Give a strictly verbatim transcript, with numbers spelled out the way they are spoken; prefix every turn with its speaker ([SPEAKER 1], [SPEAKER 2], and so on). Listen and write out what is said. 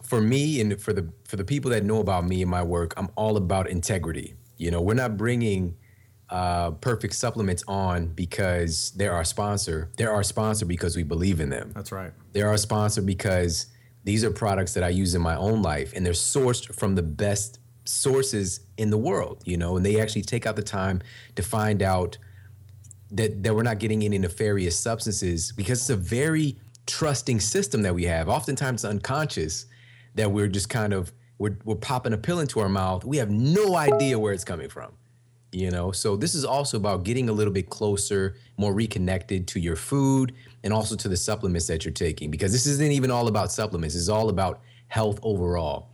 [SPEAKER 1] for me and for the for the people that know about me and my work, I'm all about integrity. You know, we're not bringing uh, Perfect Supplements on because they're our sponsor. They're our sponsor because we believe in them.
[SPEAKER 2] That's right.
[SPEAKER 1] They're our sponsor because these are products that I use in my own life, and they're sourced from the best sources in the world, you know, and they actually take out the time to find out that, that we're not getting any nefarious substances, because it's a very trusting system that we have. Oftentimes it's unconscious that we're just kind of, we're, we're popping a pill into our mouth. We have no idea where it's coming from, you know? So this is also about getting a little bit closer, more reconnected to your food and also to the supplements that you're taking, because this isn't even all about supplements. It's all about health overall.